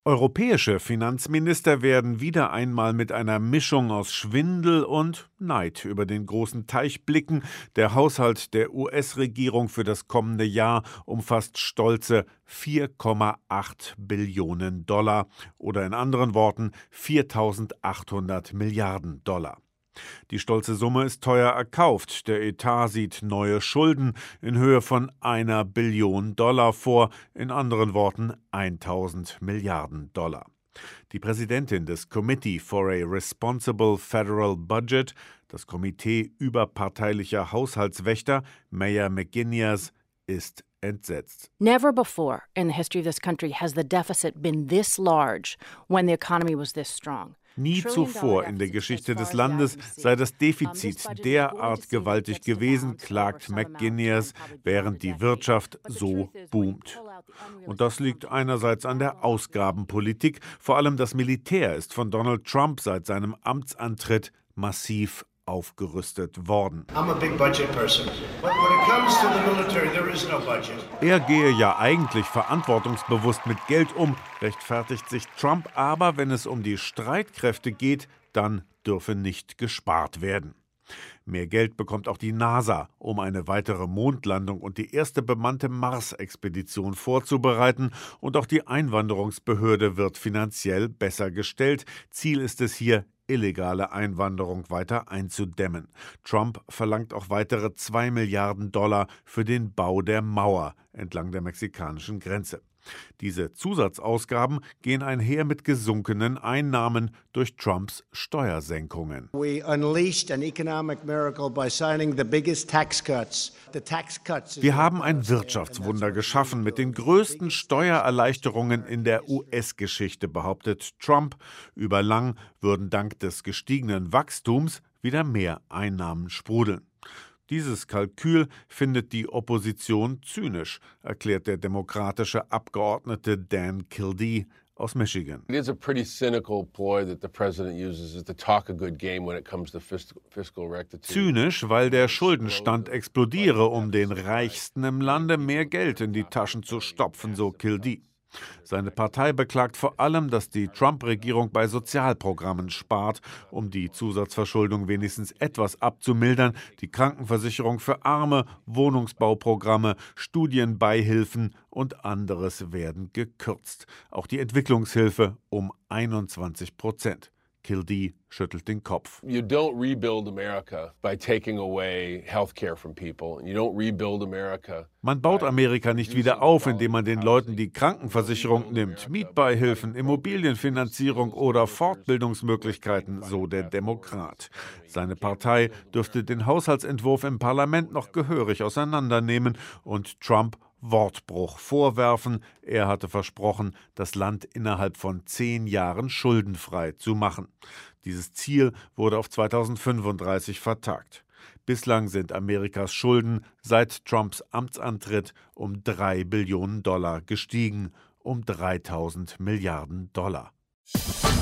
Europäische Finanzminister werden wieder einmal mit einer Mischung aus Schwindel und Neid über den großen Teich blicken. Der Haushalt der US-Regierung für das kommende Jahr umfasst stolze 4,8 Billionen Dollar oder in anderen Worten 4.800 Milliarden Dollar. Die stolze Summe ist teuer erkauft. Der Etat sieht neue Schulden in Höhe von 1 Billion Dollar vor, in anderen Worten 1.000 Milliarden Dollar. Die Präsidentin des Committee for a Responsible Federal Budget, das Komitee überparteilicher Haushaltswächter, Maya McGuinness, ist entsetzt. Never before in the history of this country has the deficit been this large when the economy was this strong. Nie zuvor in der Geschichte des Landes sei das Defizit derart gewaltig gewesen, klagt McGuinness, während die Wirtschaft so boomt. Und das liegt einerseits an der Ausgabenpolitik. Vor allem das Militär ist von Donald Trump seit seinem Amtsantritt massiv aufgerüstet worden. Er gehe ja eigentlich verantwortungsbewusst mit Geld um, rechtfertigt sich Trump, aber wenn es um die Streitkräfte geht, dann dürfe nicht gespart werden. Mehr Geld bekommt auch die NASA, um eine weitere Mondlandung und die erste bemannte Mars-Expedition vorzubereiten. Und auch die Einwanderungsbehörde wird finanziell besser gestellt. Ziel ist es hier, illegale Einwanderung weiter einzudämmen. Trump verlangt auch weitere 2 Milliarden Dollar für den Bau der Mauer entlang der mexikanischen Grenze. Diese Zusatzausgaben gehen einher mit gesunkenen Einnahmen durch Trumps Steuersenkungen. Wir haben ein Wirtschaftswunder geschaffen mit den größten Steuererleichterungen in der US-Geschichte, behauptet Trump. Überlang würden dank des gestiegenen Wachstums wieder mehr Einnahmen sprudeln. Dieses Kalkül findet die Opposition zynisch, erklärt der demokratische Abgeordnete Dan Kildee aus Michigan. It is a pretty cynical ploy that the president uses is to talk a good game when it comes to fiscal rectitude. Zynisch, weil der Schuldenstand explodiere, um den Reichsten im Lande mehr Geld in die Taschen zu stopfen, so Kildee. Seine Partei beklagt vor allem, dass die Trump-Regierung bei Sozialprogrammen spart, um die Zusatzverschuldung wenigstens etwas abzumildern. Die Krankenversicherung für Arme, Wohnungsbauprogramme, Studienbeihilfen und anderes werden gekürzt. Auch die Entwicklungshilfe um 21%. Kildee schüttelt den Kopf. You don't rebuild America by taking away healthcare from people. You don't rebuild America. Man baut Amerika nicht wieder auf, indem man den Leuten die Krankenversicherung nimmt, Mietbeihilfen, Immobilienfinanzierung oder Fortbildungsmöglichkeiten, so der Demokrat. Seine Partei dürfte den Haushaltsentwurf im Parlament noch gehörig auseinandernehmen und Trump Wortbruch vorwerfen. Er hatte versprochen, das Land innerhalb von 10 Jahren schuldenfrei zu machen. Dieses Ziel wurde auf 2035 vertagt. Bislang sind Amerikas Schulden seit Trumps Amtsantritt um 3 Billionen Dollar gestiegen, um 3.000 Milliarden Dollar.